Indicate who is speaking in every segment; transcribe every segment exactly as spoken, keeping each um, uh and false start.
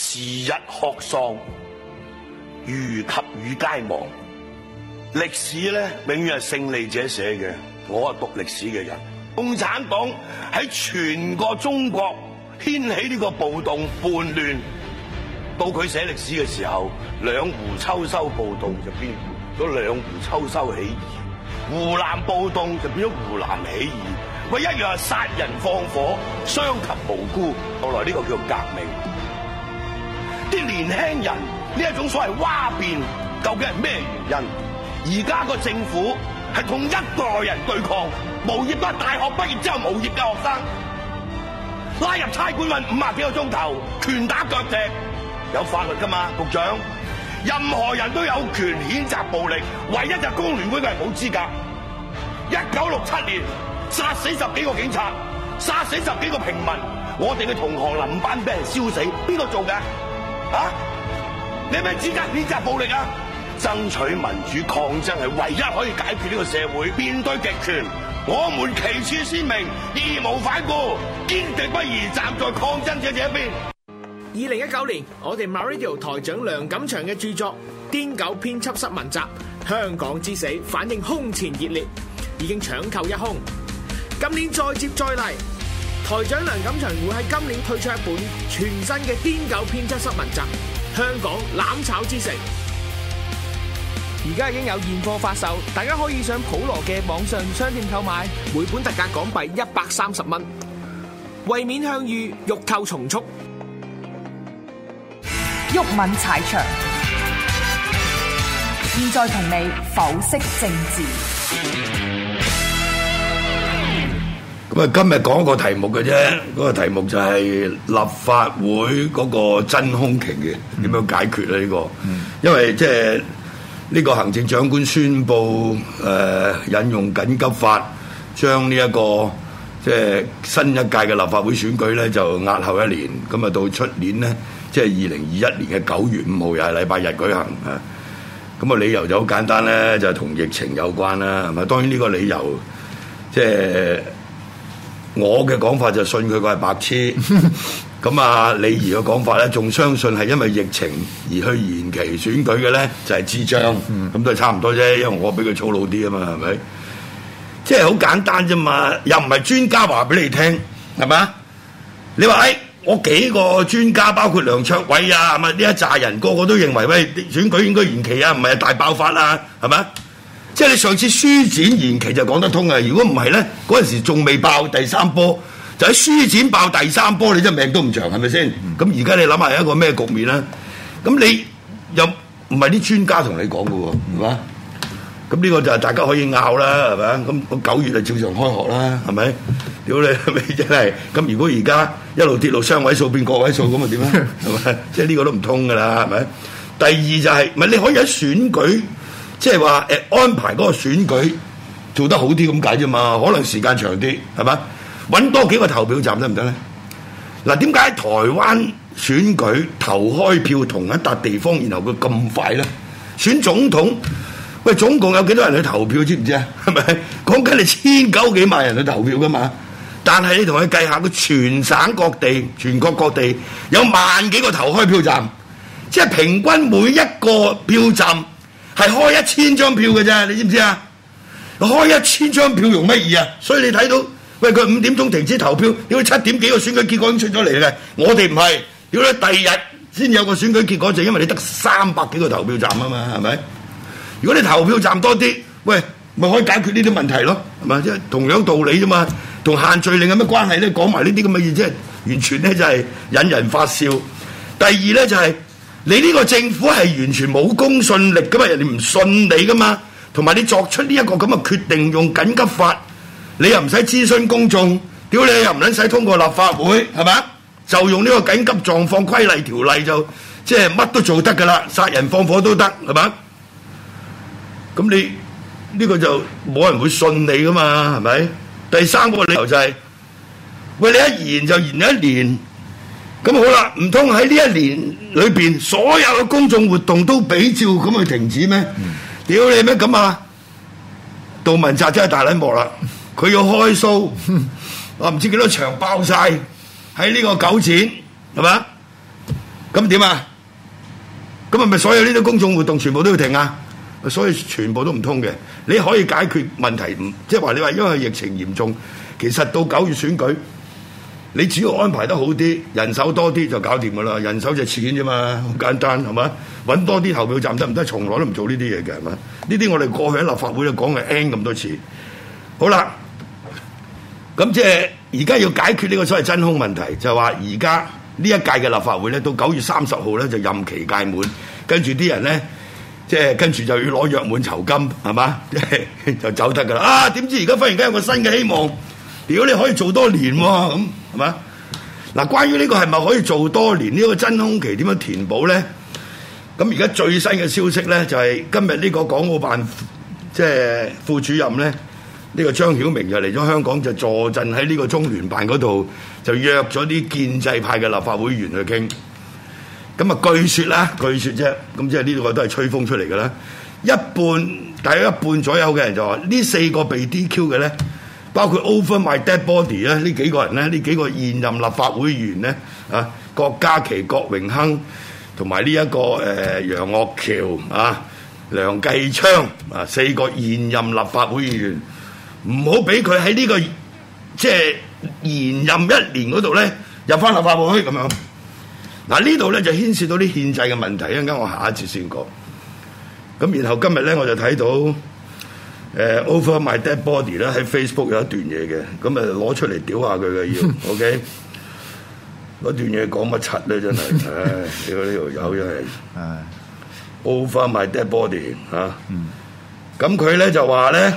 Speaker 1: 時日曷喪，如及與皆亡。歷史咧，永遠係勝利者寫嘅。我係讀歷史嘅人，共產黨喺全個中國掀起呢個暴動叛亂，到佢寫歷史嘅時候，兩湖秋收暴動就變咗兩湖秋收起義，湖南暴動就變咗湖南起義。喂，一樣係殺人放火，傷及無辜。後來呢個叫革命。啲年輕人呢一種所謂嘩變，究竟係咩原因？而家個政府係同一代人對抗，無業都係大學畢業之後無業嘅學生，拉入差館運五十幾個鐘頭，拳打腳踢，有法律噶嘛，局長？任何人都有權譴責暴力，唯一就工聯會嘅係冇資格。一九六七年殺死十幾個警察，殺死十幾個平民，我哋嘅同行臨班俾人燒死，邊個做嘅？啊？你有咩資格譴責暴力啊？爭取民主抗爭係唯一可以解決呢個社會。面對極權，我們旗幟鮮明，義無反顧，堅定不移站在抗爭者這一邊。
Speaker 2: 二零一九年，我哋 MyRadio 台長梁錦祥嘅著作《癲狗編輯室文集：香港之死》反應空前熱烈，已經搶購一空。今年再接再厲，台長梁錦祥會喺今年推出一本全新嘅《癲狗編輯室文集：香港攬炒之城》。而家已經有現貨發售，大家可以上普羅嘅網上商店購買，每本特價港幣一百三十蚊。為免向隅，欲購從速。
Speaker 3: 毓民踩場，現在同你剖析政治。
Speaker 4: 咁啊，今日講個題目嘅啫，嗰個題目就係立法會嗰個真空期嘅點樣解決咧？呢個，因為即係呢個行政長官宣布誒引用緊急法，將呢一個即係新一屆嘅立法會選舉咧就押後一年，咁啊到出年咧即係二零二一年嘅九月五號又係禮拜日舉行啊！咁啊理由就好簡單咧，就係同疫情有關啦，係咪？當然呢個理由即係我嘅講法就信佢個係白痴。咁啊，李儀嘅講法咧，仲相信係因為疫情而去延期選舉嘅咧，就係智障。咁、嗯、都係差唔多啫，因為我比佢粗魯啲啊嘛，係咪？即係好簡單啫嘛，又唔係專家話俾你聽，係咪啊？你話誒、哎，我幾個專家，包括梁卓偉啊，係咪呢一紮人個個都認為喂選舉應該延期啊，唔係大爆發啊，係咪？即係你上次書展延期就講得通啊！如果唔係咧，嗰陣時仲未爆第三波。就喺書展爆第三波，你真命都唔長，係咪先？咁而家你諗下一個咩局面啦？咁你又唔係啲專家同你講嘅喎，係嘛？咁呢個就係大家可以拗啦，係咪？咁我九月就照常開學啦，係咪？屌你係咪真係？咁如果而家一路跌到雙位數變個位數，咁啊點啊？係咪？即係呢個都唔通㗎啦，係咪？第二就係、是，唔係你可以喺選舉，即係話誒安排嗰個選舉做得好啲咁解啫嘛？可能時間長啲，係嘛？揾多幾個投票站得唔得咧？嗱，點解台灣選舉投開票同一笪地方，然後佢咁快咧？選總統，喂，總共有幾多人去投票？知唔知啊？係咪？講緊你千九幾萬人去投票噶嘛？但係你同佢計下，佢全省各地、全國各地有萬幾個投開票站，即係平均每一個票站係開一千張票嘅啫，你知唔知啊？開一千張票容乜易啊？所以你睇到。喂，佢五點鐘停止投票，屌你七點幾個選舉結果已經出咗嚟嘅，我哋唔係，屌你第二日先有個選舉結果，就因為你得三百幾個投票站啊嘛，係咪？如果你投票站多啲，喂，咪可以解決呢啲問題咯，係咪？即係同樣道理啫嘛，同限聚令有咩關係咧？講埋呢啲咁嘅嘢，即係完全咧就係引人發笑。第二咧就係、是、你呢個政府係完全冇公信力噶嘛，人哋唔信你噶嘛，同埋你作出呢一個咁嘅決定，用緊急法。你又唔使諮詢公眾，屌你又唔撚使通過立法會，係咪？就用呢個緊急狀況規例條例就即係乜都做得㗎啦，殺人放火都得，係咪？咁你呢、呢個就冇人會信你㗎嘛，係咪？第三個理由就係、是，喂，你一延就延一年，咁好啦，唔通喺呢一年裏邊所有嘅公眾活動都比照咁去停止咩？屌、嗯、你咩咁啊？杜汶澤真係大撚鑊啦！佢要開 show，我唔知幾多場爆晒喺呢個九展，係嘛？ 咁點啊？咁係咪所有呢啲公眾活動全部都要停啊？所以全部都唔通嘅。你可以解決問題，唔即係話你話因為疫情嚴重，其實到九月選舉，你只要安排得好啲，人手多啲就搞掂噶啦。人手就錢啫嘛，好簡單係嘛？揾多啲投票站得唔得？從來都唔做呢啲嘢嘅係嘛？呢啲我哋過去喺立法會就講嘅 N 咁多次。好啦，咁即係而家要解決呢個所謂真空問題，就係話而家呢一屆嘅立法會咧，到九月三十號咧就任期屆滿，跟住啲人咧。即係跟住就要攞約滿酬金係嘛？即係就走得㗎啦！啊點知而家忽然間有個新嘅希望，如果你可以做多年喎咁係嘛？嗱，關於呢個係咪可以做多年呢個真空期點樣填補咧？咁而家最新嘅消息咧就係今日呢個港澳辦即係副主任咧，呢個張曉明就嚟咗香港，就坐鎮喺呢個中聯辦嗰度，就約咗啲建制派嘅立法會議員去傾。咁啊，據說啦，據說啫，咁即係呢個都係吹風出嚟嘅啦。一半大約一半左右嘅人就話，呢四個被 D Q 嘅咧，包括 Over My Dead Body 咧，呢幾個人咧，呢幾個現任立法會議員咧，啊，郭家麒、郭榮鏗同埋呢一個誒、呃、楊岳橋啊、梁繼昌啊，四個現任立法會議員，唔好俾佢喺呢個即係延任一年嗰度咧入翻立法會咁樣。嗱，呢度咧就牽涉到啲憲制嘅問題，一陣間我下一節先講。咁然後今日咧我就睇到誒、呃、Over My Dead Body 咧喺 Facebook 有一段嘢嘅，咁啊攞出嚟屌下佢嘅要，OK？嗰段嘢講乜柒咧真係，唉！你個呢條友真係，Over My Dead Body 嚇、啊。咁佢咧就話咧，誒、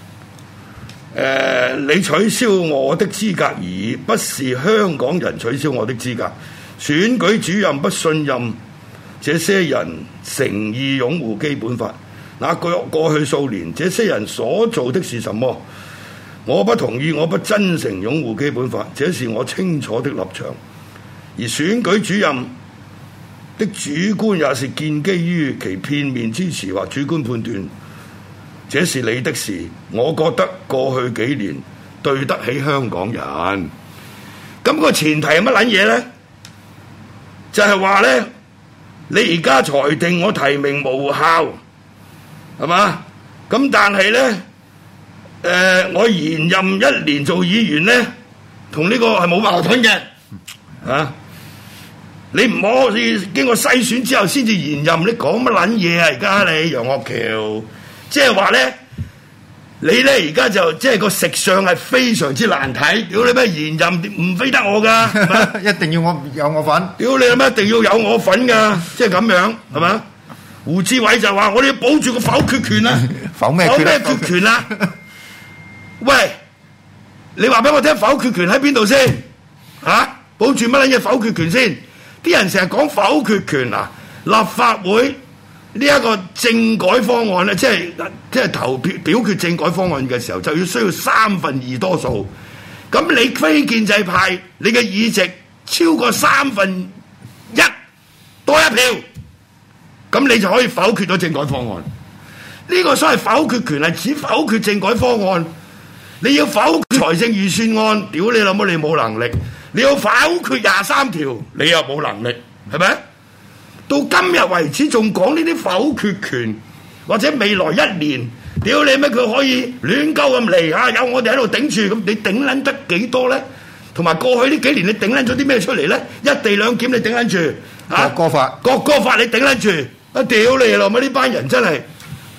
Speaker 4: 呃、你取消我的資格而已，不是香港人取消我的資格。選舉主任不信任這些人誠意擁護基本法。那過過去數年，這些人所做的是什麼？我不同意，我不真誠擁護基本法，這是我清楚的立場。而選舉主任的主觀也是建基於其片面支持或主觀判斷，這是你的事。我覺得過去幾年對得起香港人。咁個前提係乜撚嘢呢？就係話咧，你而家裁定我提名無效，係嘛？咁但係咧，誒、呃，我延任一年做議員咧，同呢個係冇矛盾嘅，啊！你唔可以經過篩選之後先至延任，你講乜撚嘢啊？而家你楊岳橋，即係話咧。你咧而家就即係個食相係非常之難睇，屌你咩延任唔非得我噶，
Speaker 5: 一定要我有我份，屌
Speaker 4: 你咩一定要有我份噶，即係咁樣係嘛？胡志偉就話我哋要保住個否決權啊，
Speaker 5: 否咩
Speaker 4: 否咩決權啊？喂，你話俾我聽否決權喺邊度先？嚇、啊，保住乜撚嘢否決權先？啲人成日講否決權啊，立法會。呢一個政改方案咧，即係即係投票表決政改方案嘅時候，就要需要三分二多數。咁你非建制派，你嘅議席超過三分一多一票，咁你就可以否決咗政改方案。呢個所謂否決權係指否決政改方案。你要否決財政預算案，屌你老母，你冇能力；你要否決廿三條，你又冇能力，係咪？到今日為止仲講呢啲否決權，或者未來一年，屌你咩佢可以亂鳩咁嚟嚇，有我哋喺度頂住，咁你頂撚得幾多咧？同埋過去呢幾年你頂撚咗啲咩出嚟咧？一地兩檢你頂撚住嚇，
Speaker 5: 國歌法
Speaker 4: 國歌法你頂撚住，啊屌你老母呢班人真係，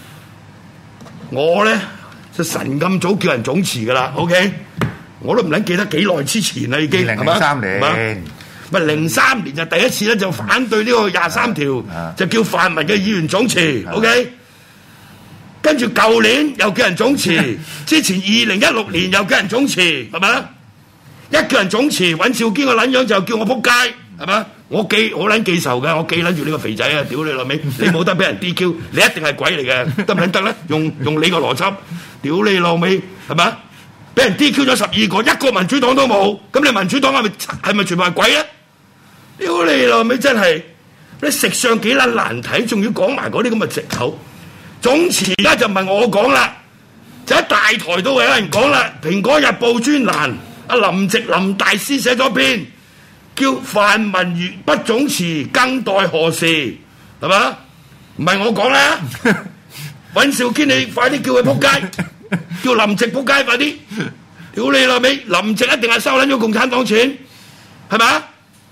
Speaker 4: 我咧就神咁早叫人總辭噶啦 ，OK， 我都唔撚記得幾耐之前啦已經，
Speaker 5: 二零零三年。
Speaker 4: 咪零三年就第一次咧，就反對呢個廿三條，就叫泛民嘅議員總辭 ，OK。跟住舊年又叫人總辭，之前二零一六年又叫人總辭，係咪？一叫人總辭，尹兆堅個撚樣就叫我撲街，係咪？我記我撚記仇嘅，我記撚住呢個肥仔啊！屌你老味，你冇得俾人 D Q， 你一定係鬼嚟嘅，得唔得咧？用用你個邏輯，屌你老味，係咪？俾人 D Q 咗十二個，一個民主黨都冇，咁你民主黨係咪係咪全部係鬼咧？屌你老味真係，你食相幾撚難睇，仲要講埋嗰啲咁嘅藉口。總辭而家就唔係我講啦，就喺大台都有人講啦。《蘋果日報》專欄，阿林夕林大師寫咗篇叫泛民如不總辭，更待何時？係嘛？唔係我講啦，尹兆堅你快啲叫佢仆街，叫林夕仆街快啲！屌你老味，林夕一定係收撚咗共產黨錢，係咪？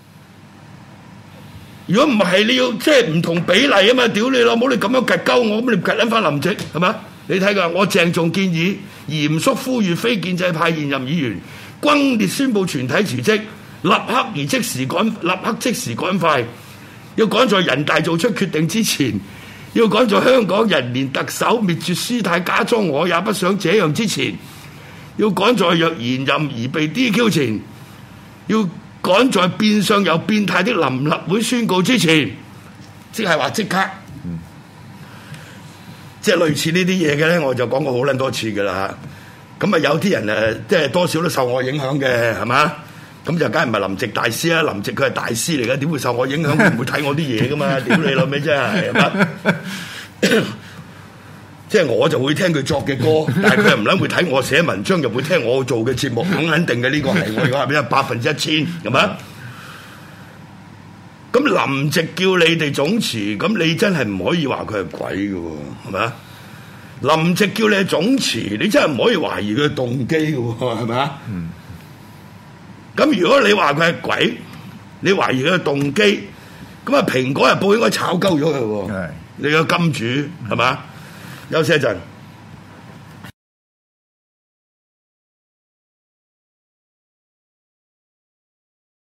Speaker 4: 如果唔係你要即係唔同比例啊嘛！屌你老母，你咁樣夾鳩我，咁你夾撚翻林夕係嘛？你睇㗎，我鄭重建議，嚴肅呼籲非建制派現任議員轟烈宣佈全體辭職，立刻而即時趕，立刻即時趕快，要趕在人大做出決定之前，要趕在香港人連特首滅絕師太假裝我也不想這樣之前，要趕在若延任而被 D Q 前，要趕在變相有變態的臨立會宣告之前，即係話即刻。即係類似呢啲嘢嘅咧，我就講過好撚多次嘅啦嚇。咁啊有啲人誒，即係多少都受我影響嘅，係嘛？咁就梗係唔係林夕大師啦？林夕佢係大師嚟嘅，點會受我影響？佢唔會睇我啲嘢噶嘛？屌你老味真係，係嘛？即係我就會聽佢作嘅歌，但係佢又唔撚會睇我寫文章，又會聽我做嘅節目，咁肯定嘅呢個係我講係邊啊？百分之一千係嘛？咁林夕叫你哋總辭，咁你真係唔可以話佢係鬼嘅喎，係咪啊？林夕叫你係總辭，你真係唔可以懷疑佢嘅動機嘅喎，係咪啊？咁、嗯、如果你話佢係鬼，你懷疑佢嘅動機，咁啊《蘋果日報》應該炒鳩咗佢喎，你個金主係咪啊？休息一陣。